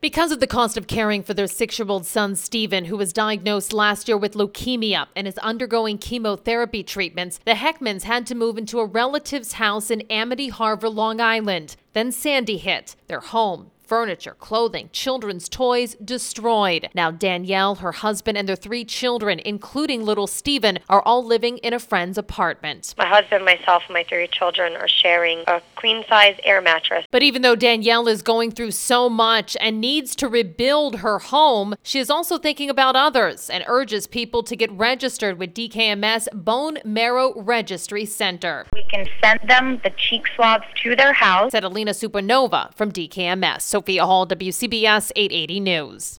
Because of the cost of caring for their 6-year-old son, Stephen, who was diagnosed last year with leukemia and is undergoing chemotherapy treatments, the Heckmans had to move into a relative's house in Amity Harbor, Long Island. Then Sandy hit. Their home, furniture, clothing, children's toys destroyed. Now Danielle, her husband, and their 3 children, including little Stephen, are all living in a friend's apartment. My husband, myself, and my 3 children are sharing a queen-size air mattress. But even though Danielle is going through so much and needs to rebuild her home, she is also thinking about others and urges people to get registered with DKMS Bone Marrow Registry Center. We can send them the cheek swabs to their house, Said Alina Supernova from DKMS. Sophia Hall, WCBS 880 News.